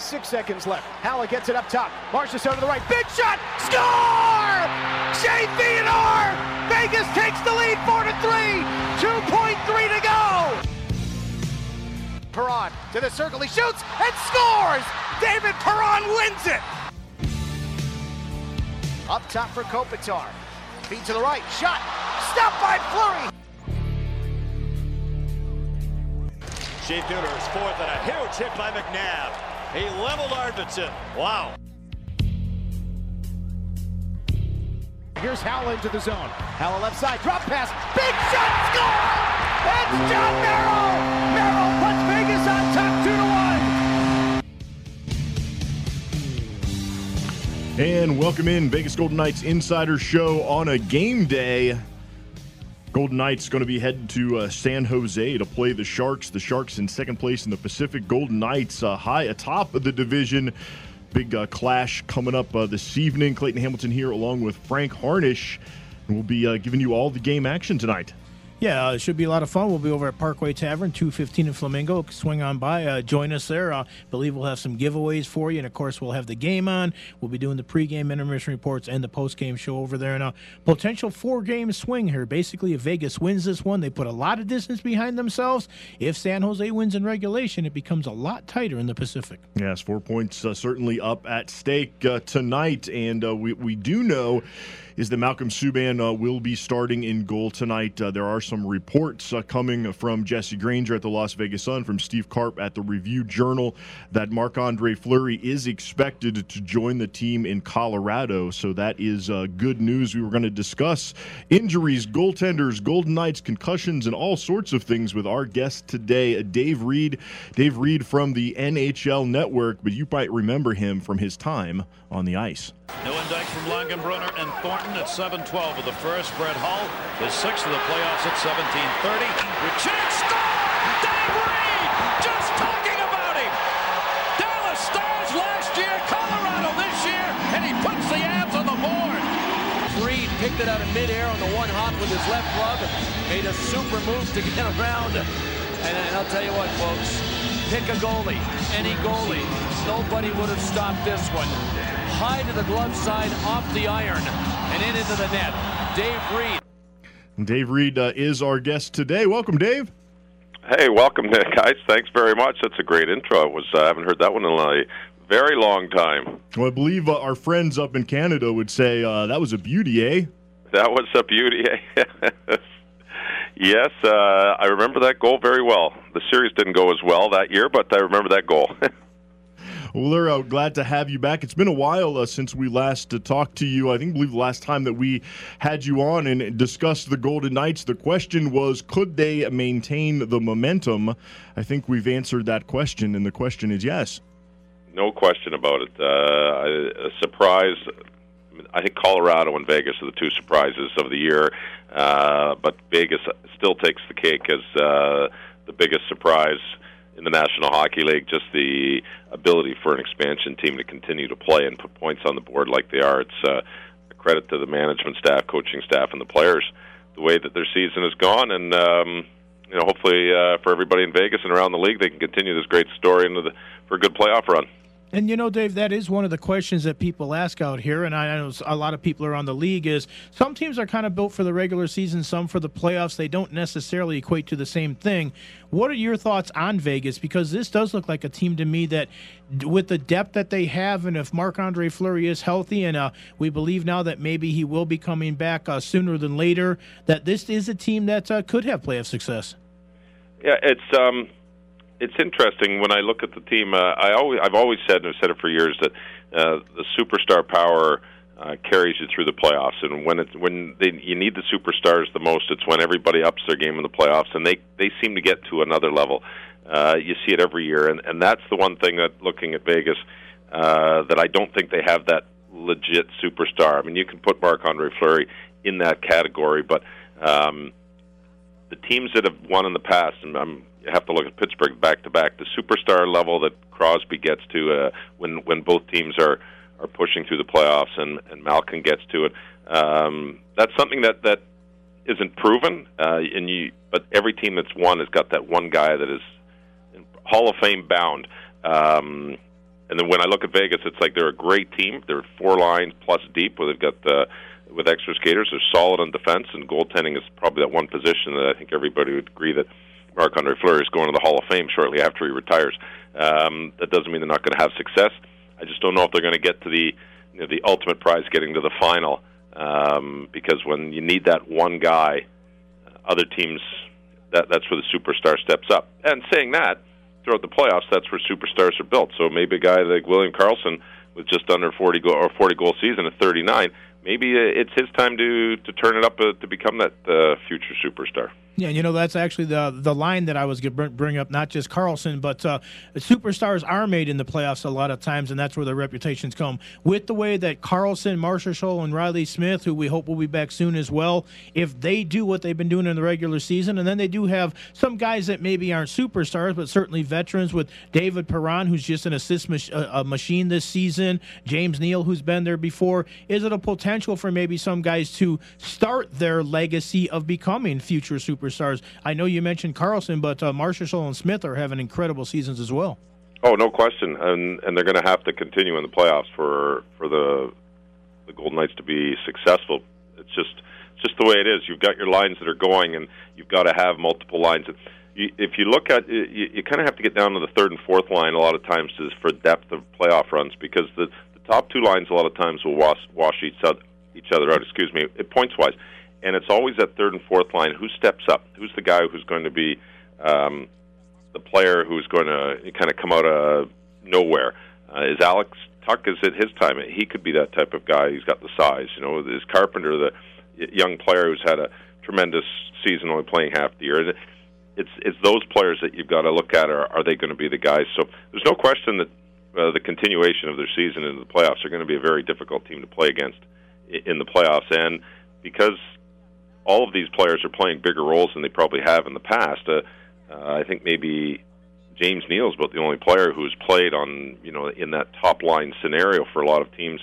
6 seconds left. Haula gets it up top. Marchessault to the right. Big shot. Score! Shea Theodore! Vegas takes the lead 4-3. 2.3 to go. Perron to the circle. He shoots and scores! David Perron wins it! Up top for Kopitar. Feet to the right. Shot. Stopped by Fleury. Shea Theodore's fourth and a huge hit by McNabb. He leveled Arvidsson. Wow. Here's Haula into the zone. Haula left side. Drop pass. Big shot. Score! It's John Merrill! Merrill puts Vegas on top 2-1. And welcome in Vegas Golden Knights Insider Show on a game day. Golden Knights going to be headed to San Jose to play the Sharks. The Sharks in second place in the Pacific. Golden Knights high atop of the division. Big clash coming up this evening. Clayton Hamilton here along with Frank Harnish. And we'll be giving you all the game action tonight. Yeah, it should be a lot of fun. We'll be over at Parkway Tavern, 215 in Flamingo. Swing on by. Join us there. I believe we'll have some giveaways for you. And, of course, we'll have the game on. We'll be doing the pregame intermission reports and the postgame show over there. And a potential four-game swing here. Basically, if Vegas wins this one, they put a lot of distance behind themselves. If San Jose wins in regulation, it becomes a lot tighter in the Pacific. Yes, 4 points certainly up at stake tonight. And we do know is that Malcolm Subban will be starting in goal tonight. There are some reports coming from Jesse Granger at the Las Vegas Sun, from Steve Karp at the Review-Journal, that Marc-Andre Fleury is expected to join the team in Colorado. So that is good news. We were going to discuss injuries, goaltenders, Golden Knights, concussions, and all sorts of things with our guest today, Dave Reed. Dave Reed from the NHL Network, but you might remember him from his time on the ice. Nieuwendyk from Langenbrunner and Thornton at 7:12 of the first. Brett Hull, his sixth of the playoffs at 17:30. Chance score! Dave Reed! Just talking about him! Dallas Stars last year, Colorado this year, and he puts the Avs on the board. Reed picked it out of midair on the one hop with his left glove, made a super move to get around. And I'll tell you what, folks, pick a goalie, any goalie. Nobody would have stopped this one. High to the glove side, off the iron, and into the net. Dave Reed. Dave Reed is our guest today. Welcome, Dave. Hey, welcome, guys. Thanks very much. That's a great intro. I haven't heard that one in a very long time. Well, I believe our friends up in Canada would say that was a beauty, eh? That was a beauty, eh? Yes, I remember that goal very well. The series didn't go as well that year, but I remember that goal. Well, we're glad to have you back. It's been a while since we last talked to you. I believe the last time that we had you on and discussed the Golden Knights, the question was, could they maintain the momentum? I think we've answered that question, and the question is yes. No question about it. A surprise. I think Colorado and Vegas are the two surprises of the year, but Vegas still takes the cake as the biggest surprise in the National Hockey League. Just the ability for an expansion team to continue to play and put points on the board like they are. It's a credit to the management staff, coaching staff, and the players, the way that their season has gone. And hopefully for everybody in Vegas and around the league, they can continue this great story for a good playoff run. And, Dave, that is one of the questions that people ask out here, and I know a lot of people around the league, is some teams are kind of built for the regular season, some for the playoffs. They don't necessarily equate to the same thing. What are your thoughts on Vegas? Because this does look like a team to me that, with the depth that they have, and if Marc-Andre Fleury is healthy, and we believe now that maybe he will be coming back sooner than later, that this is a team that could have playoff success. Yeah, it's interesting when I look at the team. I've always said, and I've said it for years, that the superstar power carries you through the playoffs. And you need the superstars the most, it's when everybody ups their game in the playoffs, and they seem to get to another level. You see it every year, and that's the one thing that, looking at Vegas, that I don't think they have that legit superstar. I mean, you can put Marc-Andre Fleury in that category, but the teams that have won in the past, and you have to look at Pittsburgh back-to-back, the superstar level that Crosby gets to when both teams are pushing through the playoffs and Malkin gets to it. That's something that isn't proven, but every team that's won has got that one guy that is Hall of Fame bound. And then when I look at Vegas, it's like they're a great team. They're 4 lines plus deep, where they've got with extra skaters. They're solid on defense, and goaltending is probably that one position that I think everybody would agree that Marc-Andre Fleury is going to the Hall of Fame shortly after he retires. That doesn't mean they're not going to have success. I just don't know if they're going to get to the ultimate prize, getting to the final, because when you need that one guy, other teams, that's where the superstar steps up. And saying that, throughout the playoffs, that's where superstars are built. So maybe a guy like William Karlsson with just under 40 goal season at 39, maybe it's his time to turn it up to become that future superstar. Yeah, that's actually the line that I was going to bring up, not just Karlsson, but superstars are made in the playoffs a lot of times, and that's where their reputations come. With the way that Karlsson, Marchessault, and Riley Smith, who we hope will be back soon as well, if they do what they've been doing in the regular season, and then they do have some guys that maybe aren't superstars, but certainly veterans with David Perron, who's just an assist machine this season, James Neal, who's been there before, is it a potential for maybe some guys to start their legacy of becoming future superstars? I know you mentioned Karlsson, but Marchessault and Smith are having incredible seasons as well. Oh, no question, and they're going to have to continue in the playoffs for the Golden Knights to be successful. It's just the way it is. You've got your lines that are going, and you've got to have multiple lines. If you look at you kind of have to get down to the third and fourth line a lot of times for depth of playoff runs, because the top 2 lines a lot of times will wash each other out. Points wise. And it's always that third and fourth line. Who steps up? Who's the guy who's going to be the player who's going to kind of come out of nowhere? Is Alex Tuch, is it his time? He could be that type of guy. He's got the size. Is Carpenter the young player who's had a tremendous season, only playing half the year? It's those players that you've got to look at. Are they going to be the guys? So there's no question that the continuation of their season into the playoffs are going to be a very difficult team to play against in the playoffs. And because all of these players are playing bigger roles than they probably have in the past, I think maybe James Neal is about the only player who's played on, in that top line scenario for a lot of teams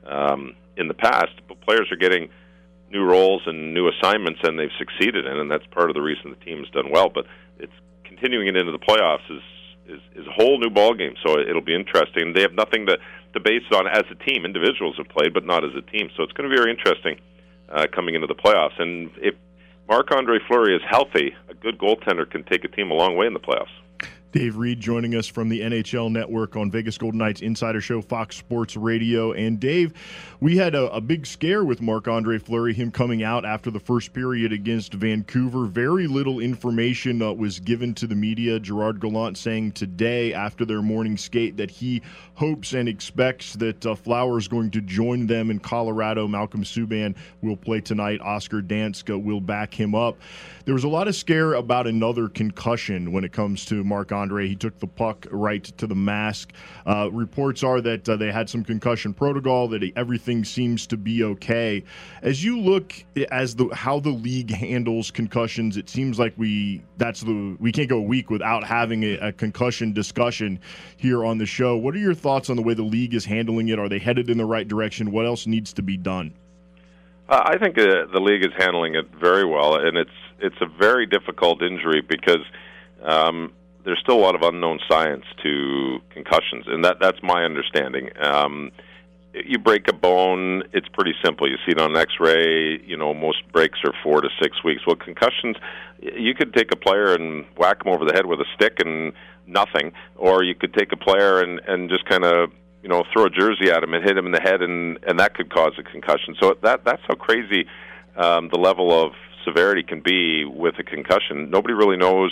in the past. But players are getting new roles and new assignments, and they've succeeded in, and that's part of the reason the team's done well. But it's continuing it into the playoffs is a whole new ballgame, so it'll be interesting. They have nothing to base it on as a team. Individuals have played, but not as a team, so it's going to be very interesting coming into the playoffs. And if Marc-Andre Fleury is healthy, a good goaltender can take a team a long way in the playoffs. Dave Reed joining us from the NHL Network on Vegas Golden Knights Insider Show, Fox Sports Radio. And Dave, we had a big scare with Marc-Andre Fleury, him coming out after the first period against Vancouver. Very little information was given to the media. Gerard Gallant saying today after their morning skate that he hopes and expects that Flower is going to join them in Colorado. Malcolm Subban will play tonight. Oscar Dansk will back him up. There was a lot of scare about another concussion when it comes to Marc-Andre. He took the puck right to the mask. Reports are that they had some concussion protocol, that everything seems to be okay. As you look how the league handles concussions, it seems like we can't go a week without having a concussion discussion here on the show. What are your thoughts on the way the league is handling it? Are they headed in the right direction? What else needs to be done? I think the league is handling it very well, and it's a very difficult injury because there's still a lot of unknown science to concussions, and that's my understanding. You break a bone, it's pretty simple. You see it on an X-ray. Most breaks are 4 to 6 weeks. Well, concussions, you could take a player and whack him over the head with a stick and nothing, or you could take a player and just kind of throw a jersey at him and hit him in the head, and that could cause a concussion. So that's how crazy the level of severity can be with a concussion. Nobody really knows.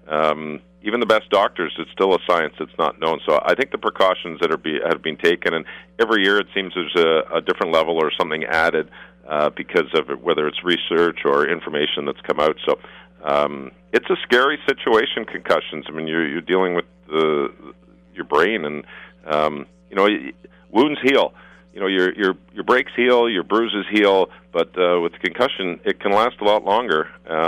Even the best doctors, it's still a science that's not known. So I think the precautions that have been taken, and every year it seems there's a different level or something added because of it, whether it's research or information that's come out. So it's a scary situation, concussions. I mean, you're dealing with your brain, and wounds heal. Your breaks heal, your bruises heal, but with concussion, it can last a lot longer,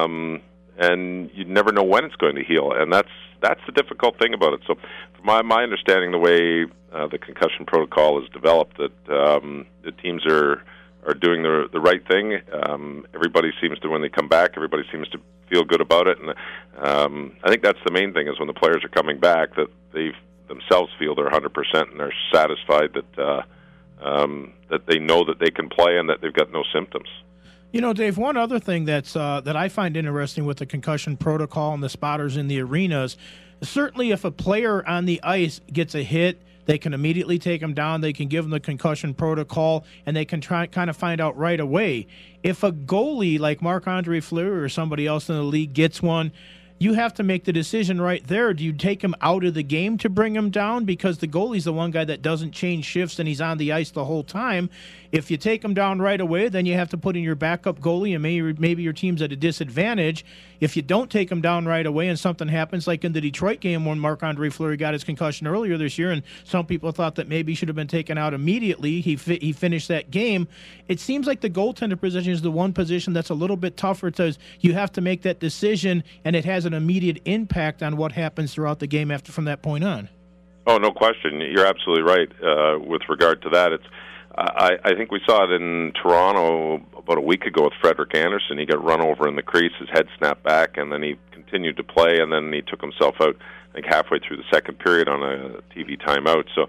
and you never know when it's going to heal, and that's the difficult thing about it. So, from my understanding, the way the concussion protocol is developed, that the teams are doing the right thing. Everybody seems to, when they come back, everybody seems to feel good about it, and I think that's the main thing is when the players are coming back that themselves feel they're 100% and they're satisfied that that they know that they can play and that they've got no symptoms. You know, Dave, one other thing that's that I find interesting with the concussion protocol and the spotters in the arenas, certainly if a player on the ice gets a hit, they can immediately take him down. They can give him the concussion protocol, and they can try kind of find out right away. If a goalie like Marc-Andre Fleury or somebody else in the league gets one, you have to make the decision right there. Do you take him out of the game to bring him down? Because the goalie's the one guy that doesn't change shifts and he's on the ice the whole time. If you take him down right away, then you have to put in your backup goalie, and maybe your team's at a disadvantage. If you don't take him down right away and something happens, like in the Detroit game when Marc-Andre Fleury got his concussion earlier this year, and some people thought that maybe he should have been taken out immediately, he finished that game. It seems like the goaltender position is the one position that's a little bit tougher because you have to make that decision, and it has an immediate impact on what happens throughout the game from that point on. Oh, no question. You're absolutely right with regard to that. I think we saw it in Toronto about a week ago with Frederik Andersen. He got run over in the crease, his head snapped back, and then he continued to play, and then he took himself out, I think, halfway through the second period on a TV timeout. So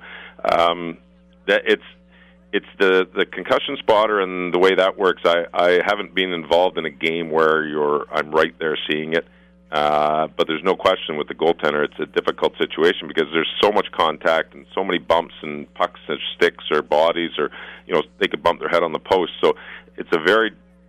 it's the concussion spotter and the way that works. I haven't been involved in a game where I'm right there seeing it. But there's no question with the goaltender, it's a difficult situation because there's so much contact and so many bumps and pucks and sticks or bodies, or they could bump their head on the post. So it's a very,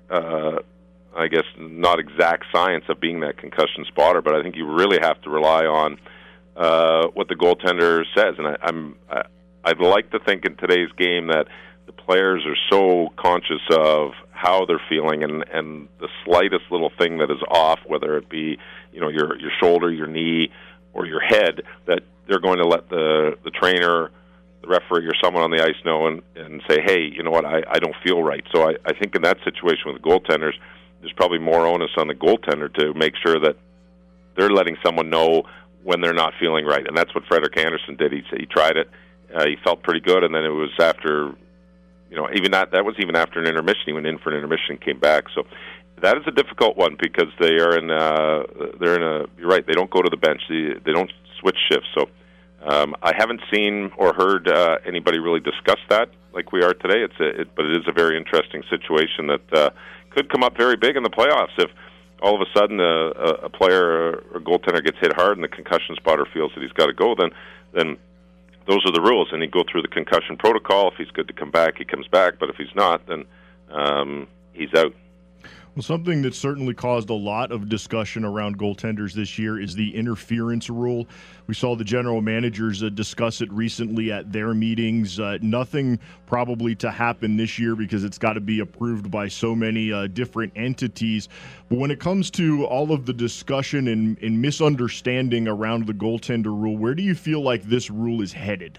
I guess, not exact science of being that concussion spotter. But I think you really have to rely on what the goaltender says. And I'd like to think in today's game that the players are so conscious of how they're feeling, and the slightest little thing that is off, whether it be your shoulder, your knee, or your head, that they're going to let the trainer, the referee, or someone on the ice know and say, hey, you know what, I don't feel right. So I think in that situation with the goaltenders, there's probably more onus on the goaltender to make sure that they're letting someone know when they're not feeling right. And that's what Frederik Andersen did. He tried it. He felt pretty good, and then it was after... even that was even after an intermission. He went in for an intermission and came back. So that is a difficult one because they're in a. You're right. They don't go to the bench. They don't switch shifts. So I haven't seen or heard anybody really discuss that like we are today. But it is a very interesting situation that could come up very big in the playoffs if all of a sudden a player or goaltender gets hit hard and the concussion spotter feels that he's got to go. Then those are the rules, and he'd go through the concussion protocol. If he's good to come back, he comes back. But if he's not, then he's out. Well, something that certainly caused a lot of discussion around goaltenders this year is the interference rule. We saw the general managers discuss it recently at their meetings. Nothing probably to happen this year because it's got to be approved by so many different entities. But when it comes to all of the discussion and misunderstanding around the goaltender rule, where do you feel like this rule is headed?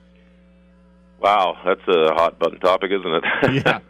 Wow, that's a hot-button topic, isn't it? Yeah.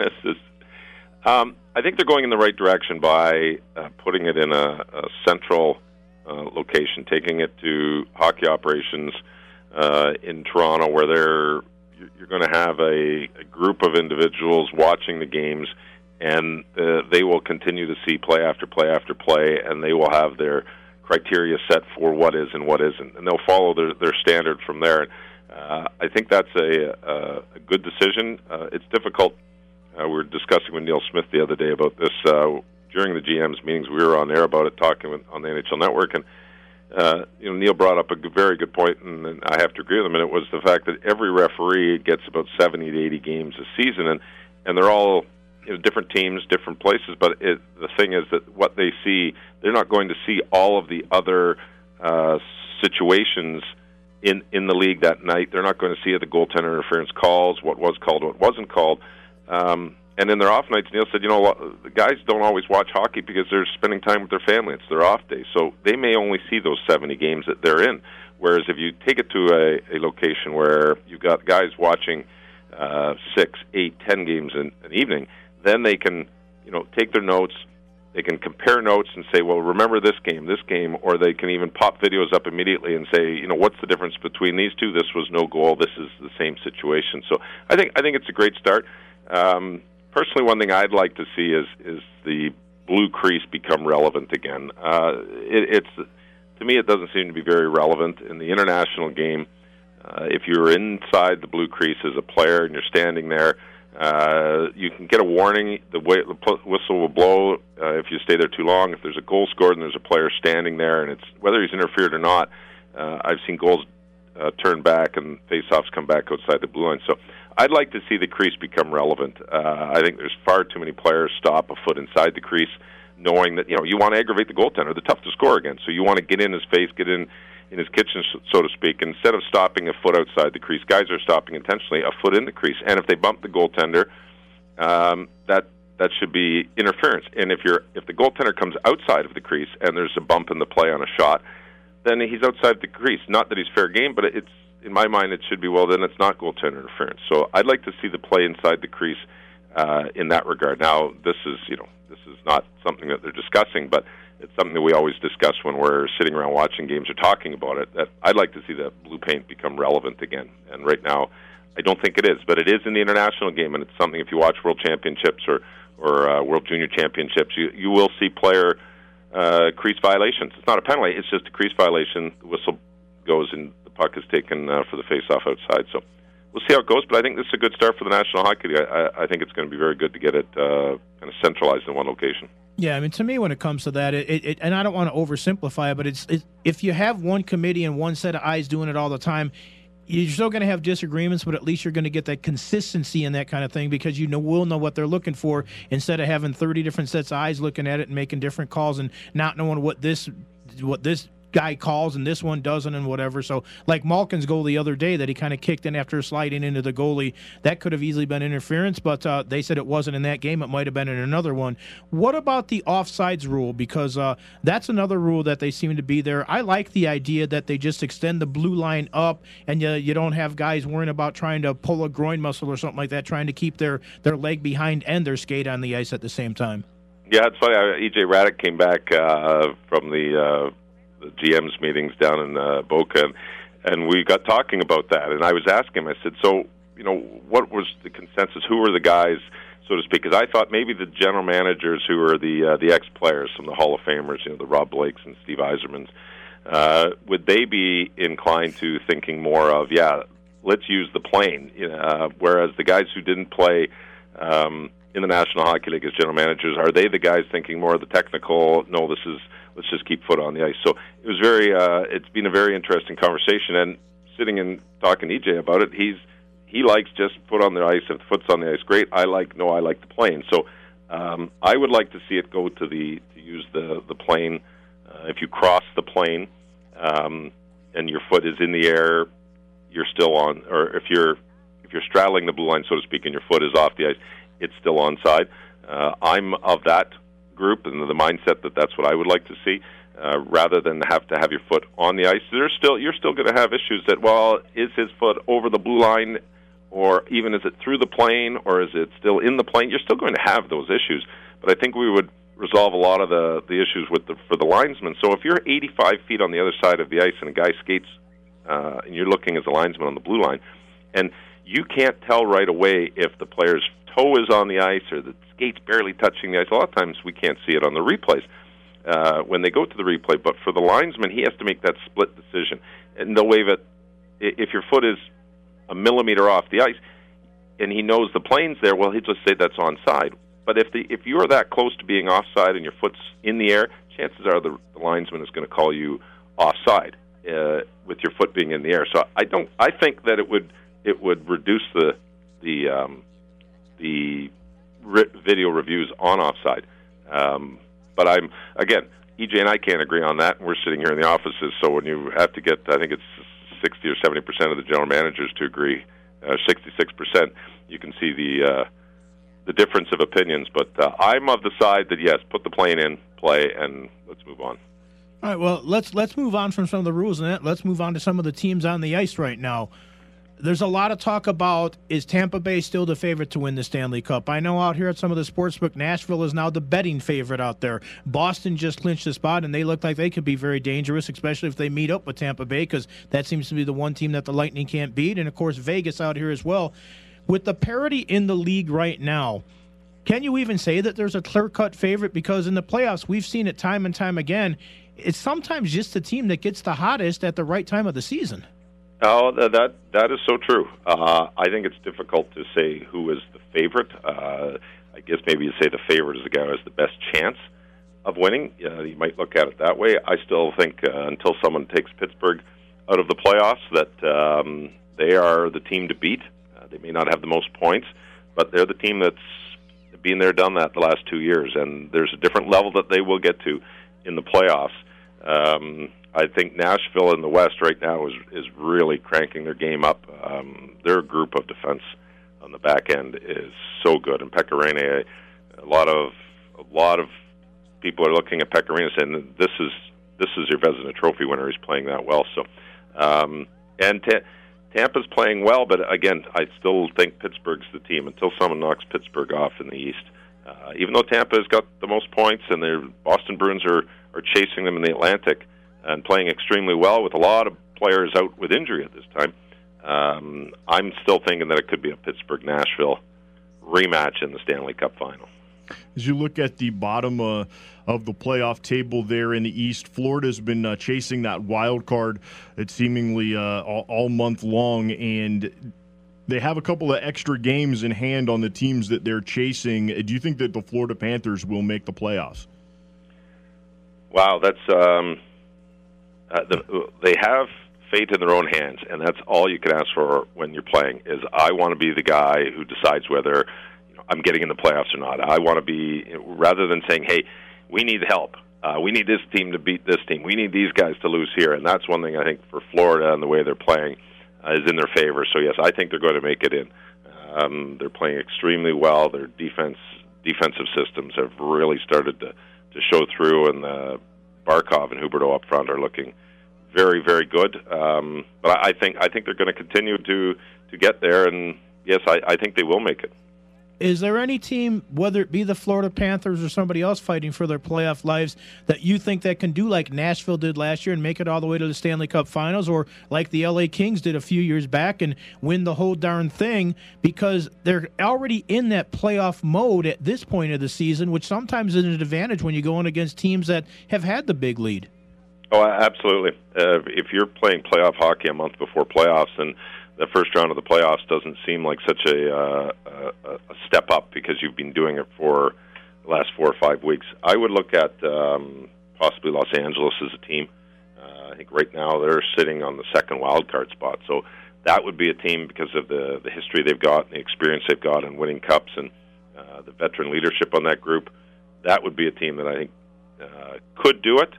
I think they're going in the right direction by putting it in a central location, taking it to hockey operations in Toronto, where you're going to have a group of individuals watching the games, and they will continue to see play after play after play, and they will have their criteria set for what is and what isn't, and they'll follow their standard from there. I think that's a good decision. It's difficult. We were discussing with Neil Smith the other day about this during the GM's meetings. We were on air about it, talking on the NHL Network, and Neil brought up a very good point, and I have to agree with him. And it was the fact that every referee gets about 70 to 80 games a season, and they're all different teams, different places. But the thing is that what they see, they're not going to see all of the other situations in the league that night. They're not going to see the goaltender interference calls, what was called, what wasn't called. And in their off nights, Neil said, the guys don't always watch hockey because they're spending time with their family. It's their off day. So they may only see those 70 games that they're in. Whereas if you take it to a location where you've got guys watching 6, 8, 10 games in an evening, then they can, take their notes. They can compare notes and say, well, remember this game, or they can even pop videos up immediately and say, what's the difference between these two? This was no goal. This is the same situation. So I think it's a great start. Personally, one thing I'd like to see is the blue crease become relevant again. To me, it doesn't seem to be very relevant in the international game. If you're inside the blue crease as a player and you're standing there, you can get a warning. The whistle will blow if you stay there too long. If there's a goal scored and there's a player standing there, and it's whether he's interfered or not, I've seen goals turn back and face-offs come back outside the blue line. So I'd like to see the crease become relevant. I think there's far too many players stop a foot inside the crease, knowing that you want to aggravate the goaltender. They're tough to score against, so you want to get in his face, get in his kitchen, so to speak. Instead of stopping a foot outside the crease, guys are stopping intentionally a foot in the crease. And if they bump the goaltender, that should be interference. And if the goaltender comes outside of the crease and there's a bump in the play on a shot, then he's outside the crease. Not that he's fair game, but it's, in my mind, it should be, well, then it's not goaltender interference. So I'd like to see the play inside the crease in that regard. Now, this is not something that they're discussing, but it's something that we always discuss when we're sitting around watching games or talking about it, that I'd like to see the blue paint become relevant again. And right now, I don't think it is, but it is in the international game, and it's something, if you watch World Championships or World Junior Championships, you will see player crease violations. It's not a penalty, it's just a crease violation. The whistle goes and the puck is taken for the face-off outside. So we'll see how it goes, but I think this is a good start for the National Hockey League. I think it's going to be very good to get it kind of centralized in one location. Yeah, I mean, to me, when it comes to that, and I don't want to oversimplify it, but it's if you have one committee and one set of eyes doing it all the time, you're still going to have disagreements, but at least you're going to get that consistency in that kind of thing, because will know what they're looking for, instead of having 30 different sets of eyes looking at it and making different calls and not knowing what this guy calls and this one doesn't and whatever. So like Malkin's goal the other day that he kind of kicked in after sliding into the goalie, that could have easily been interference, but they said it wasn't in that game. It might have been in another one. What about the offsides rule? Because that's another rule that they seem to be there. I like the idea that they just extend the blue line up, and you don't have guys worrying about trying to pull a groin muscle or something like that, trying to keep their leg behind and their skate on the ice at the same time. Yeah, it's funny. E.J. Radek came back from the GM's meetings down in Boca, and we got talking about that. And I was asking him, I said, so, what was the consensus? Who were the guys, so to speak? Because I thought maybe the general managers who are the ex-players, some of the Hall of Famers, the Rob Blakes and Steve Yzermans, would they be inclined to thinking more of, let's use the plane, whereas the guys who didn't play in the National Hockey League as general managers, are they the guys thinking more of the technical, no, let's just keep foot on the ice? So it was it's been a very interesting conversation, and sitting and talking to EJ about it, he likes just foot on the ice. If the foot's on the ice, great. I like the plane. So I would like to see it go to use the plane. If you cross the plane and your foot is in the air, you're still on, or if you're straddling the blue line, so to speak, and your foot is off the ice, it's still onside. I'm of that group and the mindset that that's what I would like to see, rather than have to have your foot on the ice. You're still going to have issues that, well, is his foot over the blue line, or even is it through the plane, or is it still in the plane? You're still going to have those issues, but I think we would resolve a lot of the issues for the linesmen. So if you're 85 feet on the other side of the ice and a guy skates, and you're looking as a linesman on the blue line, and you can't tell right away if the player's toe is on the ice or the skate's barely touching the ice. A lot of times we can't see it on the replays when they go to the replay, but for the linesman, he has to make that split decision. And they'll wave it if your foot is a millimeter off the ice and he knows the plane's there, well, he'll just say that's onside. But if you are that close to being offside and your foot's in the air, chances are the linesman is going to call you offside with your foot being in the air. So I think that it would reduce the video reviews on offside. But EJ and I can't agree on that, and we're sitting here in the offices, so when you have to get, I think it's 60 or 70% of the general managers to agree, 66%, you can see the difference of opinions. But I'm of the side that, yes, put the plane in, play, and let's move on. All right, well, let's move on from some of the rules, and let's move on to some of the teams on the ice right now. There's a lot of talk about, is Tampa Bay still the favorite to win the Stanley Cup? I know out here at some of the sportsbook, Nashville is now the betting favorite out there. Boston just clinched the spot, and they look like they could be very dangerous, especially if they meet up with Tampa Bay, because that seems to be the one team that the Lightning can't beat. And, of course, Vegas out here as well. With the parity in the league right now, can you even say that there's a clear-cut favorite? Because in the playoffs, we've seen it time and time again. It's sometimes just the team that gets the hottest at the right time of the season. Oh, that is so true. I think it's difficult to say who is the favorite. I guess maybe you say the favorite is the guy who has the best chance of winning. You might look at it that way. I still think until someone takes Pittsburgh out of the playoffs that they are the team to beat. They may not have the most points, but they're the team that's been there, done that the last 2 years, and there's a different level that they will get to in the playoffs. I think Nashville in the West right now is really cranking their game up. Their group of defense on the back end is so good, and Pekka Rinne, a lot of people are looking at Pekka Rinne saying this is your Vezina Trophy winner. He's playing that well. So, and Tampa's playing well, but again, I still think Pittsburgh's the team until someone knocks Pittsburgh off in the East. Even though Tampa has got the most points, and their Boston Bruins are chasing them in the Atlantic and playing extremely well with a lot of players out with injury at this time, I'm still thinking that it could be a Pittsburgh-Nashville rematch in the Stanley Cup final. As you look at the bottom of the playoff table there in the East, Florida's been chasing that wild card seemingly all month long, and they have a couple of extra games in hand on the teams that they're chasing. Do you think that the Florida Panthers will make the playoffs? Wow, that's they have fate in their own hands, and that's all you can ask for when you're playing. Is I want to be the guy who decides whether I'm getting in the playoffs or not. I want to be, rather than saying, "Hey, we need help. We need this team to beat this team. We need these guys to lose here." And that's one thing I think for Florida and the way they're playing is in their favor. So yes, I think they're going to make it in. They're playing extremely well. Their defensive systems have really started to show through, and Barkov and Huberdeau up front are looking very, very good. But I think they're going to continue to get there, and yes, I think they will make it. Is there any team, whether it be the Florida Panthers or somebody else fighting for their playoff lives, that you think that can do like Nashville did last year and make it all the way to the Stanley Cup Finals, or like the LA Kings did a few years back and win the whole darn thing, because they're already in that playoff mode at this point of the season, which sometimes is an advantage when you go in against teams that have had the big lead? Oh, absolutely. If you're playing playoff hockey a month before playoffs, and the first round of the playoffs doesn't seem like such a step up because you've been doing it for the last 4 or 5 weeks, I would look at possibly Los Angeles as a team. I think right now they're sitting on the second wild card spot, so that would be a team because of the history they've got and the experience they've got in winning cups and the veteran leadership on that group. That would be a team that I think could do it.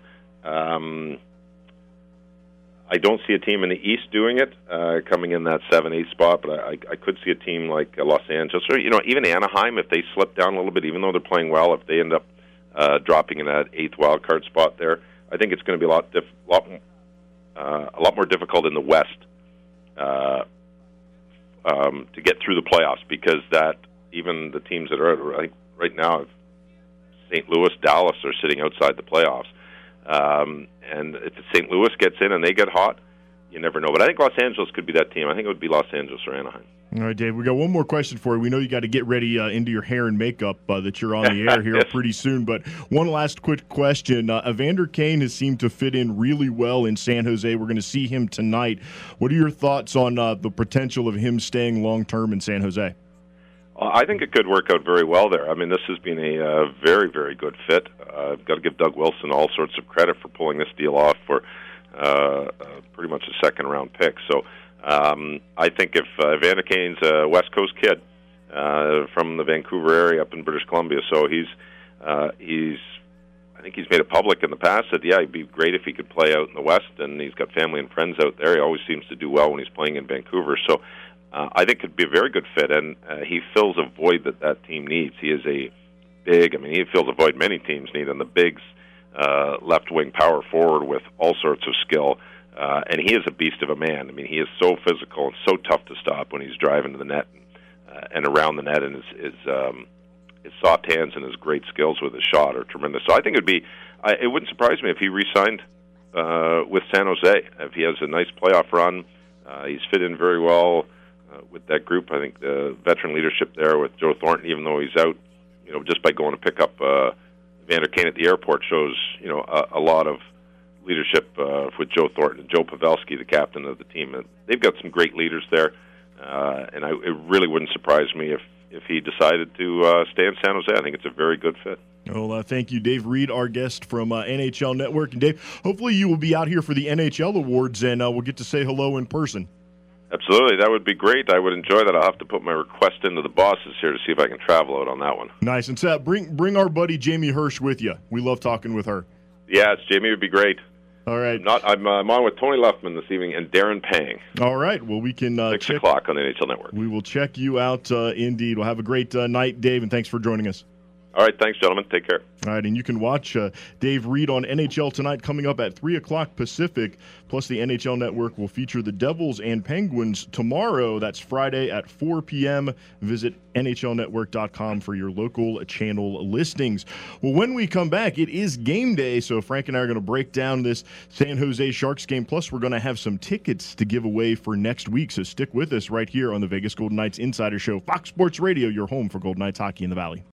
I don't see a team in the East doing it, coming in that 7-8 spot, but I could see a team like Los Angeles, or even Anaheim, if they slip down a little bit, even though they're playing well, if they end up dropping in that 8th wild card spot there, I think it's going to be a lot more difficult in the West to get through the playoffs, because that even the teams that are, I think right now, St. Louis, Dallas are sitting outside the playoffs. And if St. Louis gets in and they get hot, you never know. But I think Los Angeles could be that team. I think it would be Los Angeles or Anaheim. All right, Dave, we got one more question for you. We know you got to get ready into your hair and makeup that you're on the air here Yes. pretty soon. But one last quick question. Evander Kane has seemed to fit in really well in San Jose. We're going to see him tonight. What are your thoughts on the potential of him staying long-term in San Jose? I think it could work out very well there. I mean, this has been a very, very good fit. I've got to give Doug Wilson all sorts of credit for pulling this deal off for pretty much a second-round pick. So I think if Evander Kane's a West Coast kid from the Vancouver area up in British Columbia, so I think he's made it public in the past that, yeah, it'd be great if he could play out in the West, and he's got family and friends out there. He always seems to do well when he's playing in Vancouver. So I think it'd be a very good fit, and he fills a void that team needs. He is he fills a void many teams need, and the big left-wing power forward with all sorts of skill, and he is a beast of a man. I mean, he is so physical and so tough to stop when he's driving to the net and around the net, and his soft hands and his great skills with his shot are tremendous. So I think it wouldn't surprise me if he re-signed with San Jose. If he has a nice playoff run, he's fit in very well with that group. I think the veteran leadership there with Joe Thornton, even though he's out, just by going to pick up Evander Kane at the airport shows, a lot of leadership with Joe Thornton and Joe Pavelski, the captain of the team. They've got some great leaders there, and it really wouldn't surprise me if he decided to stay in San Jose. I think it's a very good fit. Well, thank you, Dave Reed, our guest from NHL Network. And, Dave, hopefully you will be out here for the NHL Awards, and we'll get to say hello in person. Absolutely. That would be great. I would enjoy that. I'll have to put my request into the bosses here to see if I can travel out on that one. Nice. And Seth, bring our buddy Jamie Hirsch with you. We love talking with her. Yes, Jamie would be great. All right. I'm on with Tony Luffman this evening and Darren Pang. All right. Well, we can 6 o'clock on the NHL Network. We will check you out indeed. We'll have a great night, Dave, and thanks for joining us. All right, thanks, gentlemen. Take care. All right, and you can watch Dave Reed on NHL Tonight coming up at 3 o'clock Pacific. Plus, the NHL Network will feature the Devils and Penguins tomorrow. That's Friday at 4 p.m. Visit NHLnetwork.com for your local channel listings. Well, when we come back, it is game day, so Frank and I are going to break down this San Jose Sharks game. Plus, we're going to have some tickets to give away for next week, so stick with us right here on the Vegas Golden Knights Insider Show. Fox Sports Radio, your home for Golden Knights hockey in the Valley.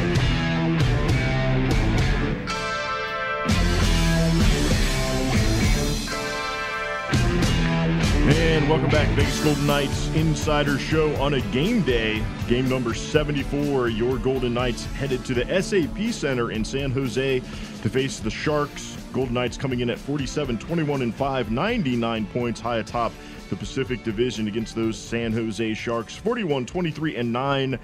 And welcome back, Vegas Golden Knights Insider Show on a game day. Game number 74. Your Golden Knights headed to the SAP Center in San Jose to face the Sharks. Golden Knights coming in at 47-21-5, 99 points high atop the Pacific Division against those San Jose Sharks. 41-23-9,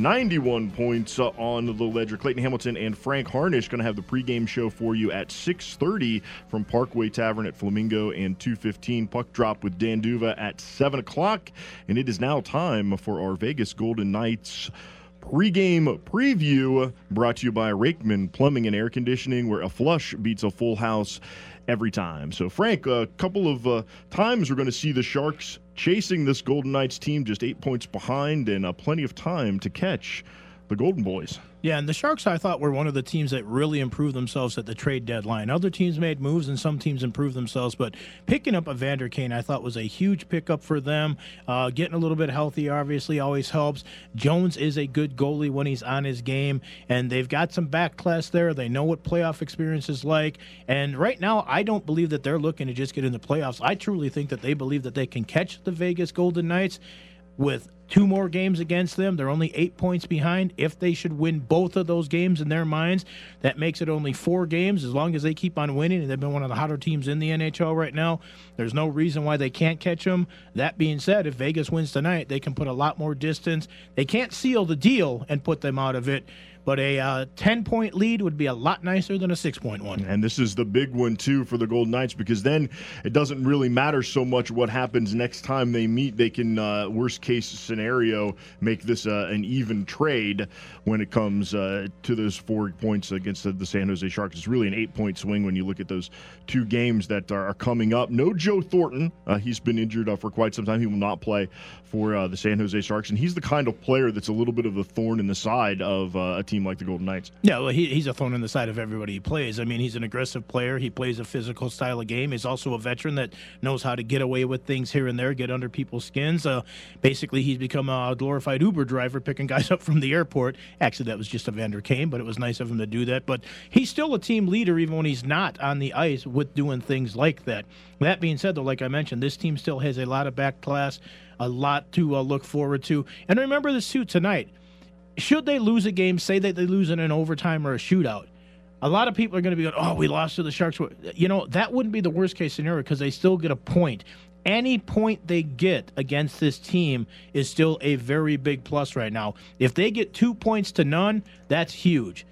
91 points on the ledger. Clayton Hamilton and Frank Harnish going to have the pregame show for you at 6:30 from Parkway Tavern at Flamingo, and 2:15 puck drop with Dan Duva at 7 o'clock. And it is now time for our Vegas Golden Knights pregame preview, brought to you by Rakeman Plumbing and Air Conditioning, where a flush beats a full house every time. So, Frank, a couple of times we're going to see the Sharks chasing this Golden Knights team just 8 points behind, and plenty of time to catch the Golden Boys. Yeah, and the Sharks, I thought, were one of the teams that really improved themselves at the trade deadline. Other teams made moves, and some teams improved themselves, but picking up Evander Kane, I thought, was a huge pickup for them. Getting a little bit healthy, obviously, always helps. Jones is a good goalie when he's on his game, and they've got some back class there. They know what playoff experience is like, and right now, I don't believe that they're looking to just get in the playoffs. I truly think that they believe that they can catch the Vegas Golden Knights with 2 more games against them. They're only 8 points behind. If they should win both of those games in their minds, that makes it only 4 games. As long as they keep on winning, and they've been one of the hotter teams in the NHL right now, there's no reason why they can't catch them. That being said, if Vegas wins tonight, they can put a lot more distance. They can't seal the deal and put them out of it, but a 10-point lead would be a lot nicer than a 6-point one. And this is the big one, too, for the Golden Knights, because then it doesn't really matter so much what happens next time they meet. They can, worst-case scenario, make this an even trade when it comes to those 4 points against the San Jose Sharks. It's really an 8-point swing when you look at those 2 games that are coming up. No Joe Thornton. He's been injured for quite some time. He will not play for the San Jose Sharks, and he's the kind of player that's a little bit of a thorn in the side of a team like the Golden Knights. Yeah, well, he's a thorn in the side of everybody he plays. I mean, he's an aggressive player. He plays a physical style of game. He's also a veteran that knows how to get away with things here and there, get under people's skins. Basically, he's become a glorified Uber driver, picking guys up from the airport. Actually, that was just Evander Kane, but it was nice of him to do that. But he's still a team leader even when he's not on the ice with doing things like that. That being said, though, like I mentioned, this team still has a lot of back class, a lot to look forward to. And remember this, too, tonight. Should they lose a game, say that they lose in an overtime or a shootout, a lot of people are going to be going, oh, we lost to the Sharks. You know, that wouldn't be the worst-case scenario because they still get a point. Any point they get against this team is still a very big plus right now. If they get 2 points to none, that's huge.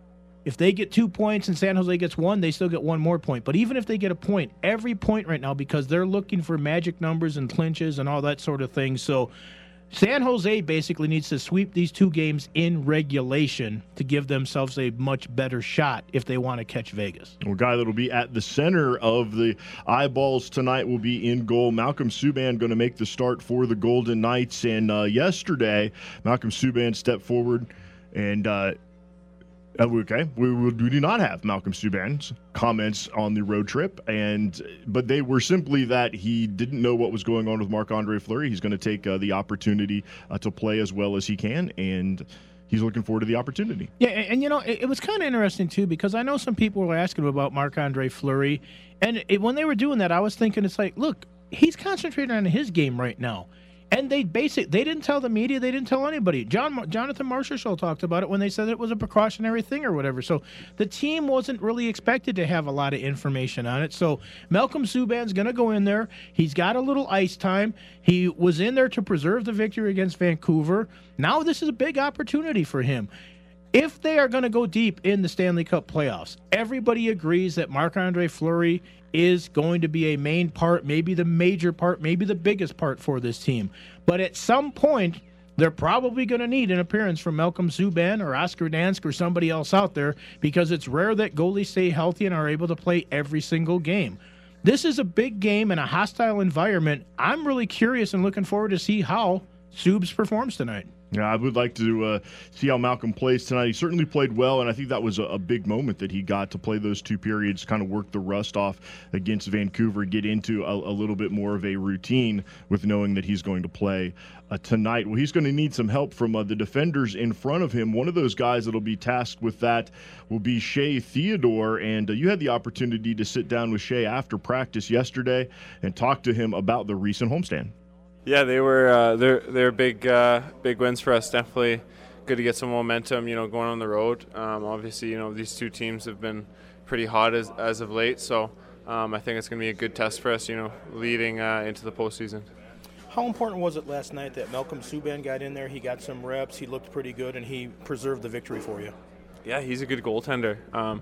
If they get 2 points and San Jose gets 1, they still get 1 more point. But even if they get a point, every point right now, because they're looking for magic numbers and clinches and all that sort of thing. So San Jose basically needs to sweep these 2 games in regulation to give themselves a much better shot if they want to catch Vegas. Well, guy that will be at the center of the eyeballs tonight will be in goal. Malcolm Subban going to make the start for the Golden Knights. And yesterday, Malcolm Subban stepped forward and okay, we do not have Malcolm Subban's comments on the road trip, but they were simply that he didn't know what was going on with Marc-Andre Fleury. He's going to take the opportunity to play as well as he can, and he's looking forward to the opportunity. Yeah, and it was kind of interesting, too, because I know some people were asking about Marc-Andre Fleury, and when they were doing that, I was thinking, it's like, look, he's concentrating on his game right now. And they didn't tell the media, they didn't tell anybody. Jonathan Marchessault talked about it when they said it was a precautionary thing or whatever. So the team wasn't really expected to have a lot of information on it. So Malcolm Subban's going to go in there. He's got a little ice time. He was in there to preserve the victory against Vancouver. Now this is a big opportunity for him. If they are going to go deep in the Stanley Cup playoffs, everybody agrees that Marc-Andre Fleury is going to be a main part, maybe the major part, maybe the biggest part for this team. But at some point, they're probably going to need an appearance from Malcolm Subban or Oscar Dansk or somebody else out there, because it's rare that goalies stay healthy and are able to play every single game. This is a big game in a hostile environment. I'm really curious and looking forward to see how Subs performs tonight. Yeah, I would like to see how Malcolm plays tonight. He certainly played well, and I think that was a big moment that he got to play those two periods, kind of work the rust off against Vancouver, get into a little bit more of a routine with knowing that he's going to play tonight. Well, he's going to need some help from the defenders in front of him. One of those guys that will be tasked with that will be Shea Theodore, and you had the opportunity to sit down with Shea after practice yesterday and talk to him about the recent homestand. Yeah, they were they're big wins for us. Definitely good to get some momentum, going on the road. Obviously, these two teams have been pretty hot as of late, so I think it's going to be a good test for us, leading into the postseason. How important was it last night that Malcolm Subban got in there? He got some reps, he looked pretty good, and he preserved the victory for you. Yeah, he's a good goaltender.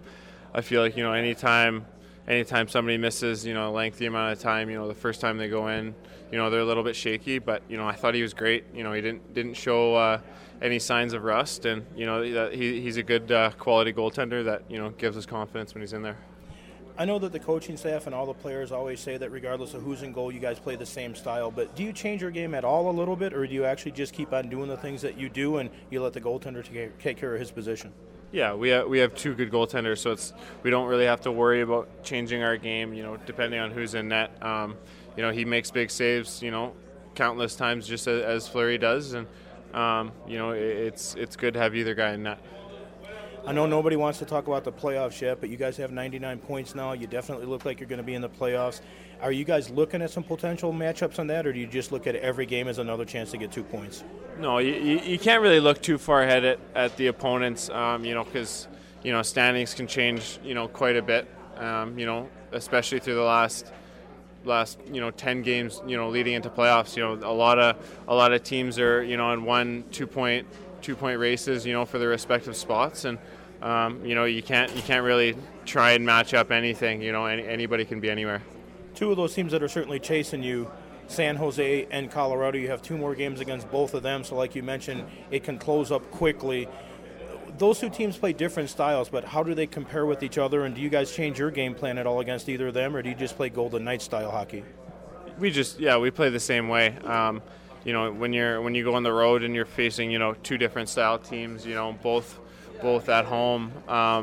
I feel like anytime somebody misses, a lengthy amount of time, the first time they go in, they're a little bit shaky, but I thought he was great. He didn't show any signs of rust, and he's a good quality goaltender that gives us confidence when he's in there. I know that the coaching staff and all the players always say that regardless of who's in goal, you guys play the same style, but do you change your game at all a little bit, or do you actually just keep on doing the things that you do and you let the goaltender take care of his position? Yeah, we have two good goaltenders, so we don't really have to worry about changing our game, depending on who's in net. He makes big saves, countless times just as Fleury does, and it's good to have either guy in net. I know nobody wants to talk about the playoffs yet, but you guys have 99 points now. You definitely look like you're going to be in the playoffs. Are you guys looking at some potential matchups on that, or do you just look at every game as another chance to get 2 points? No, you can't really look too far ahead at the opponents, because standings can change, quite a bit, especially through the last 10 games, leading into playoffs. A lot of teams are, in 1-2 point races, for their respective spots, and you can't really try and match up anything. Anybody can be anywhere. Two of those teams that are certainly chasing you, San Jose and Colorado, you have 2 more games against both of them, so like you mentioned, it can close up quickly. Those two teams play different styles, but how do they compare with each other, and do you guys change your game plan at all against either of them, or do you just play Golden Knights style hockey? We play the same way. When you go on the road and you're facing, two different style teams, both at home,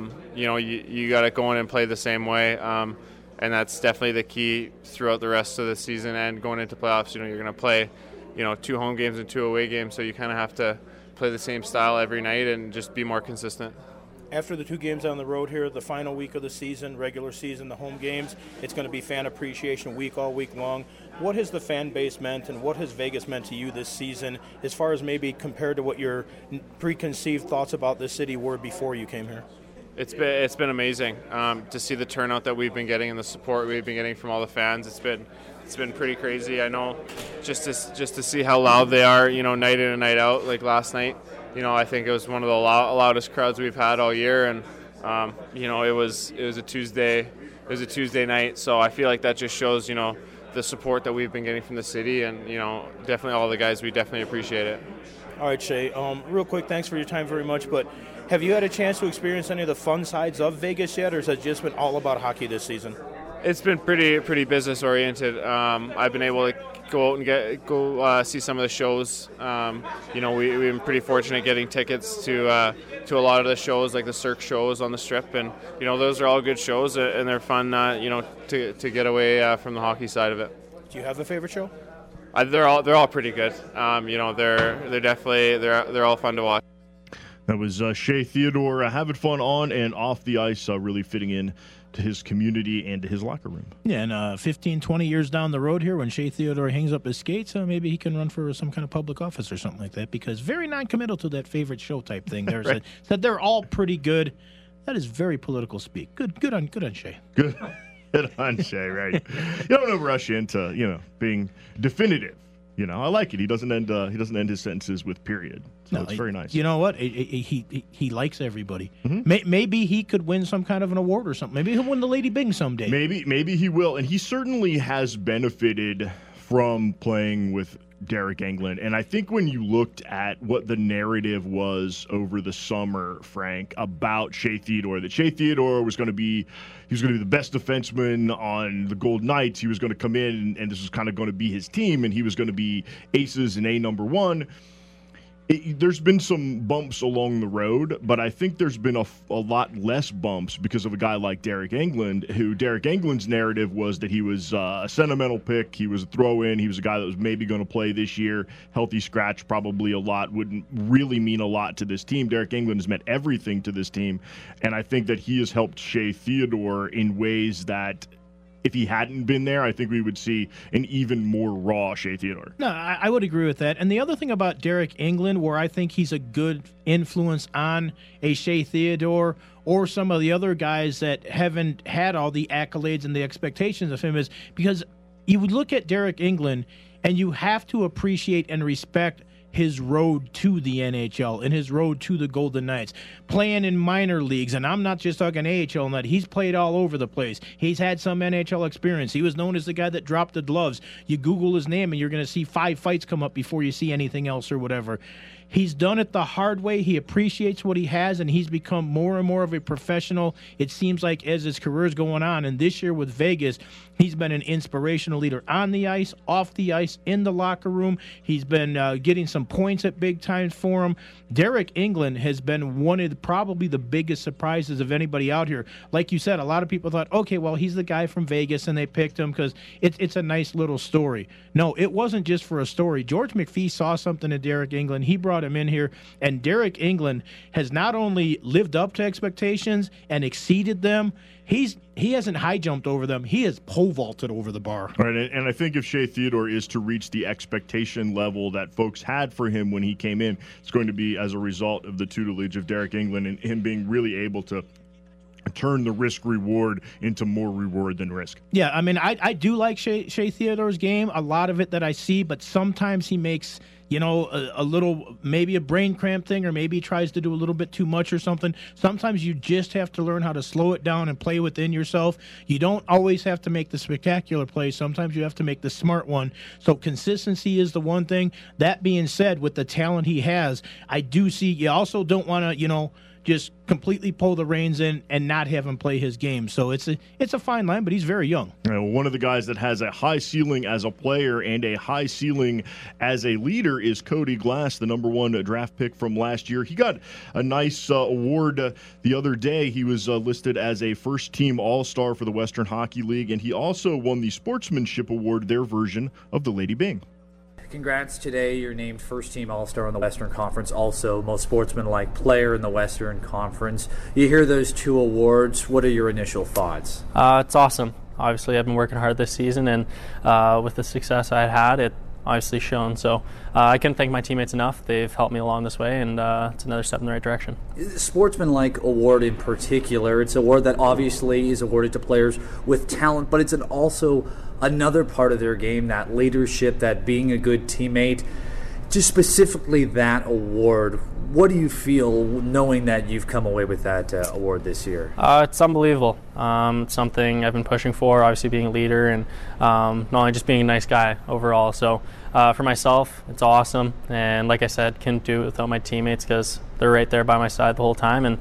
you got to go in and play the same way. And that's definitely the key throughout the rest of the season and going into playoffs. You're going to play, 2 home games and 2 away games, so you kind of have to play the same style every night and just be more consistent. After the 2 games on the road here, the final week of the season, regular season, the home games, it's going to be fan appreciation week all week long. What has the fan base meant, and what has Vegas meant to you this season, as far as maybe compared to what your preconceived thoughts about this city were before you came here? It's been amazing to see the turnout that we've been getting and the support we've been getting from all the fans. It's been pretty crazy. I know just to see how loud they are, night in and night out. Like last night, I think it was one of the loudest crowds we've had all year, and it was a Tuesday. It was a Tuesday night, so I feel like that just shows the support that we've been getting from the city, and definitely all the guys. We definitely appreciate it. All right, Shea. Real quick, thanks for your time very much. But have you had a chance to experience any of the fun sides of Vegas yet, or has it just been all about hockey this season? It's been pretty business oriented. I've been able to go out and go see some of the shows. We've been pretty fortunate getting tickets to a lot of the shows, like the Cirque shows on the Strip, and those are all good shows, and they're fun. To get away from the hockey side of it. Do you have a favorite show? They're all pretty good. They're definitely they're all fun to watch. That was Shea Theodore having fun on and off the ice, really fitting in to his community and to his locker room. Yeah, and 15, 20 years down the road here, when Shea Theodore hangs up his skates, maybe he can run for some kind of public office or something like that, because very non-committal to that favorite show type thing. There's right. Said they're all pretty good. That is very political speak. Good on Shea. Good on Shea, right? You don't rush into, being definitive. I like it. He doesn't end his sentences with period. So it's very nice. You know what? He likes everybody. Mm-hmm. Maybe he could win some kind of an award or something. Maybe he'll win the Lady Byng someday. Maybe he will. And he certainly has benefited from playing with Deryk Engelland. And I think when you looked at what the narrative was over the summer, Frank, about Shea Theodore, that Shea Theodore was going to be the best defenseman on the Golden Knights. He was going to come in, and this was kind of going to be his team, and he was going to be aces and A number one. There's been some bumps along the road, but I think there's been a lot less bumps because of a guy like Deryk Engelland, who Deryk Engelland's narrative was that he was a sentimental pick, he was a throw-in, he was a guy that was maybe going to play this year, healthy scratch probably a lot, wouldn't really mean a lot to this team. Deryk Engelland has meant everything to this team, and I think that he has helped Shea Theodore in ways that if he hadn't been there, I think we would see an even more raw Shea Theodore. No, I would agree with that. And the other thing about Deryk Engelland, where I think he's a good influence on a Shea Theodore or some of the other guys that haven't had all the accolades and the expectations of him, is because you would look at Deryk Engelland and you have to appreciate and respect his road to the NHL and his road to the Golden Knights, playing in minor leagues. And I'm not just talking AHL, and he's played all over the place. He's had some NHL experience. He was known as the guy that dropped the gloves. You Google his name and you're going to see 5 fights come up before you see anything else or whatever. He's done it the hard way. He appreciates what he has, and he's become more and more of a professional, it seems like, as his career is going on. And this year with Vegas, he's been an inspirational leader on the ice, off the ice, in the locker room. He's been getting some points at big times for him. Deryk Engelland has been one of probably the biggest surprises of anybody out here. Like you said, a lot of people thought, okay, well, he's the guy from Vegas, and they picked him because it's a nice little story. No, it wasn't just for a story. George McPhee saw something in Deryk Engelland. He brought him in here, and Deryk Engelland has not only lived up to expectations and exceeded them, he hasn't high jumped over them. He has pole vaulted over the bar. All right, and I think if Shea Theodore is to reach the expectation level that folks had for him when he came in, it's going to be as a result of the tutelage of Deryk Engelland and him being really able to turn the risk-reward into more reward than risk. Yeah, I mean, I do like Shea Theodore's game, a lot of it that I see, but sometimes he makes a little, maybe a brain cramp thing, or maybe he tries to do a little bit too much or something. Sometimes you just have to learn how to slow it down and play within yourself. You don't always have to make the spectacular play. Sometimes you have to make the smart one. So consistency is the one thing. That being said, with the talent he has, I do see you also don't want to, just completely pull the reins in and not have him play his game. So it's a fine line, but he's very young. One of the guys that has a high ceiling as a player and a high ceiling as a leader is Cody Glass, the number 1 draft pick from last year. He got a nice award the other day. He was listed as a first-team All-Star for the Western Hockey League, and he also won the Sportsmanship Award, their version of the Lady Byng. Congrats today. You're named first-team All-Star in the Western Conference, also most sportsmanlike player in the Western Conference. You hear those 2 awards. What are your initial thoughts? It's awesome. Obviously, I've been working hard this season, and with the success I had, it obviously shown. So I can't thank my teammates enough. They've helped me along this way, and it's another step in the right direction. Sportsmanlike award in particular, it's an award that obviously is awarded to players with talent, but it's also another part of their game, that leadership, that being a good teammate. Just specifically that award, what do you feel knowing that you've come away with that award this year? It's unbelievable. It's something I've been pushing for, obviously being a leader and not only just being a nice guy overall. So for myself, it's awesome. And like I said, couldn't do it without my teammates because they're right there by my side the whole time. And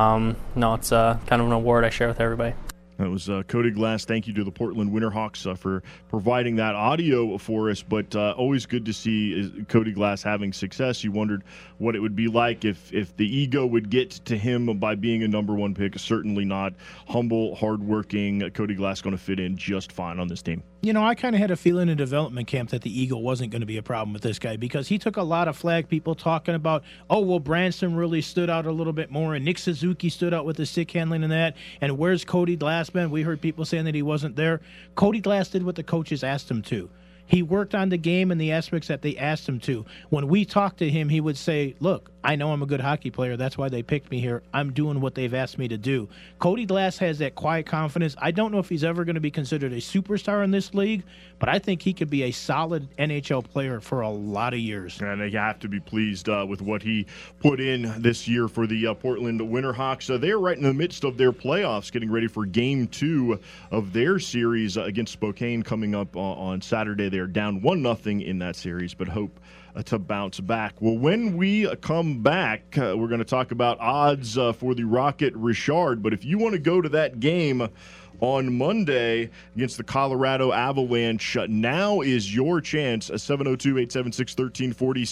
it's kind of an award I share with everybody. That was Cody Glass. Thank you to the Portland Winterhawks for providing that audio for us. But always good to see Cody Glass having success. You wondered what it would be like if the ego would get to him by being a number 1 pick. Certainly not. Humble, hardworking. Cody Glass going to fit in just fine on this team. You know, I kind of had a feeling in development camp that the Eagle wasn't going to be a problem with this guy because he took a lot of flag, people talking about, oh, well, Branson really stood out a little bit more, and Nick Suzuki stood out with the stick handling and that, and where's Cody Glass been? We heard people saying that he wasn't there. Cody Glass did what the coaches asked him to. He worked on the game and the aspects that they asked him to. When we talked to him, he would say, look, I know I'm a good hockey player. That's why they picked me here. I'm doing what they've asked me to do. Cody Glass has that quiet confidence. I don't know if he's ever going to be considered a superstar in this league, but I think he could be a solid NHL player for a lot of years. And they have to be pleased with what he put in this year for the Portland Winterhawks. They're right in the midst of their playoffs, getting ready for Game 2 of their series against Spokane coming up on Saturday. They're down 1-0 in that series, but hope to bounce back. Well, when we come back, we're going to talk about odds for the Rocket Richard. But if you want to go to that game on Monday against the Colorado Avalanche, now is your chance. 702-876-1340,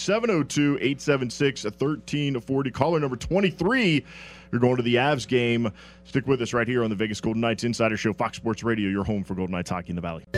702-876-1340. Caller number 23. You're going to the Avs game. Stick with us right here on the Vegas Golden Knights Insider Show, Fox Sports Radio, your home for Golden Knights hockey in the Valley.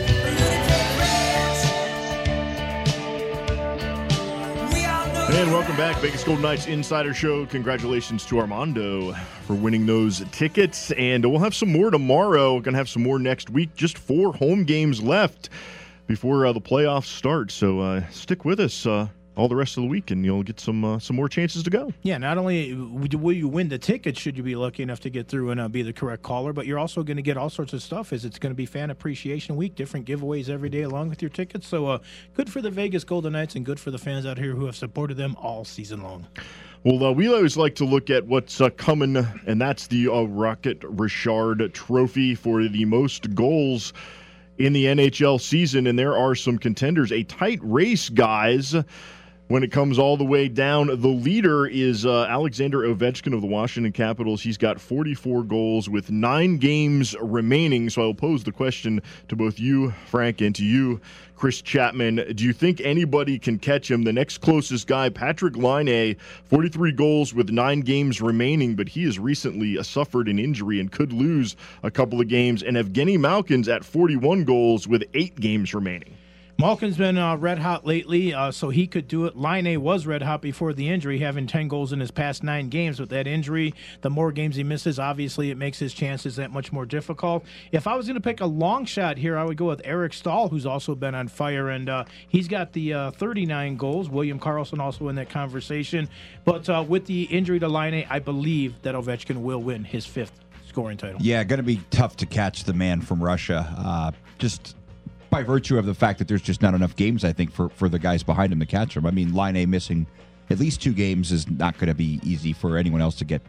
And welcome back, Vegas Golden Knights Insider Show. Congratulations to Armando for winning those tickets. And we'll have some more tomorrow. We're going to have some more next week. Just 4 home games left before the playoffs start. So stick with us all the rest of the week, and you'll get some more chances to go. Yeah, not only will you win the tickets should you be lucky enough to get through and be the correct caller, but you're also going to get all sorts of stuff as it's going to be Fan Appreciation Week, different giveaways every day along with your tickets. So good for the Vegas Golden Knights and good for the fans out here who have supported them all season long. Well, we always like to look at what's coming, and that's the Rocket Richard Trophy for the most goals in the NHL season, and there are some contenders. A tight race, guys. When it comes all the way down, the leader is Alexander Ovechkin of the Washington Capitals. He's got 44 goals with 9 games remaining. So I'll pose the question to both you, Frank, and to you, Chris Chapman. Do you think anybody can catch him? The next closest guy, Patrick Laine, 43 goals with 9 games remaining, but he has recently suffered an injury and could lose a couple of games. And Evgeny Malkin's at 41 goals with 8 games remaining. Malkin's been red hot lately, so he could do it. Laine was red hot before the injury, having 10 goals in his past 9 games. With that injury, the more games he misses, obviously it makes his chances that much more difficult. If I was going to pick a long shot here, I would go with Eric Stahl, who's also been on fire, and he's got the 39 goals. William Karlsson also in that conversation. But with the injury to Laine, I believe that Ovechkin will win his 5th scoring title. Yeah, going to be tough to catch the man from Russia. Just by virtue of the fact that there's just not enough games, I think, for the guys behind him to catch him. I mean, Laine missing at least 2 games is not going to be easy for anyone else to get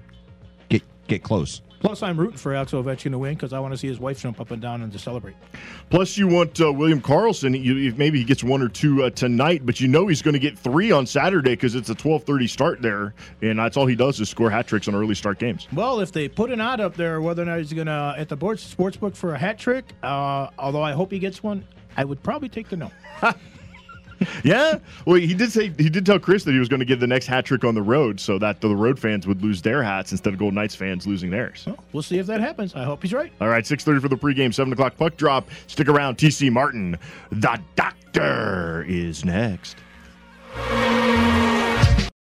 close. Plus, I'm rooting for Alex Ovechkin to win because I want to see his wife jump up and down and to celebrate. Plus, you want William Karlsson. Maybe he gets 1 or 2 tonight, but you know he's going to get 3 on Saturday because it's a 12:30 start there, and that's all he does is score hat tricks on early start games. Well, if they put an odd up there, whether or not he's going to at the sportsbook for a hat trick, although I hope he gets one, I would probably take the no. Yeah, well, he did tell Chris that he was going to give the next hat trick on the road, so that the road fans would lose their hats instead of Golden Knights fans losing theirs. Well, we'll see if that happens. I hope he's right. All right, 6:30 for the pregame, 7:00 puck drop. Stick around. TC Martin, the Doctor, is next.